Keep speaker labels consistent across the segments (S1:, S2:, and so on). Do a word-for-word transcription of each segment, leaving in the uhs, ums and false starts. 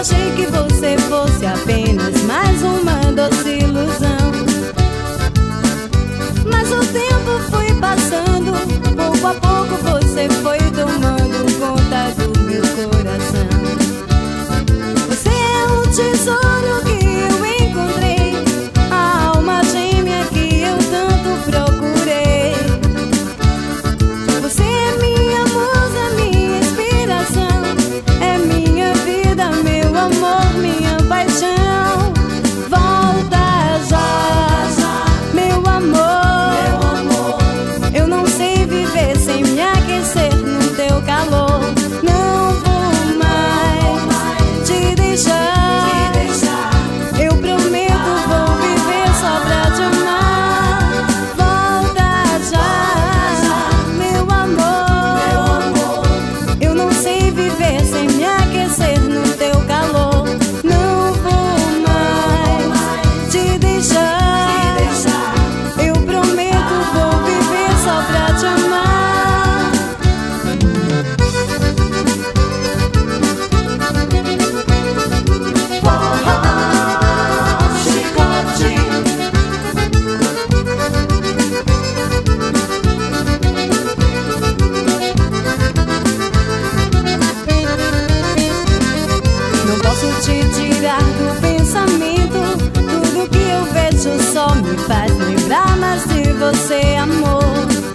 S1: achei que você fosse apenas mais uma doce ilusão. Mas o tempo foi passando, pouco a pouco você foi tomando conta do meu coração. Você é um tesouro que eu encontrei, a alma gêmea que eu tanto procurei. Você é minha musa, minha inspiração, é minha vida, meu amor, minha paixão. Volta já, meu amor, eu não sei viver sem me aquecer no teu calor. Não vou mais te deixar, eu prometo vou viver só pra te amar. Volta já, meu amor, eu não sei viver sem me aquecer no teu calor. Não vou mais te deixar, eu prometo vou viver só pra te amar. Não posso te tirar do pensamento, tudo que eu vejo só me faz lembrar mais de você, amor.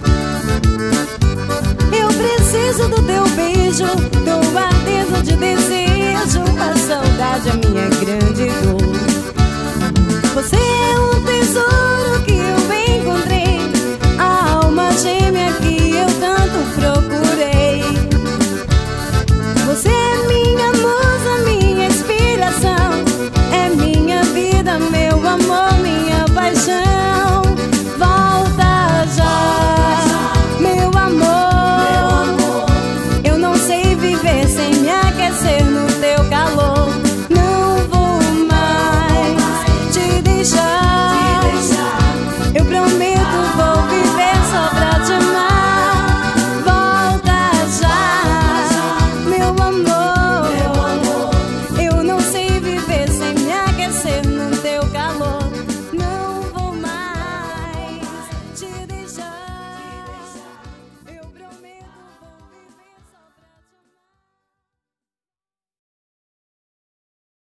S1: Eu preciso do teu beijo, tô ardendo de desejo, a saudade é minha grande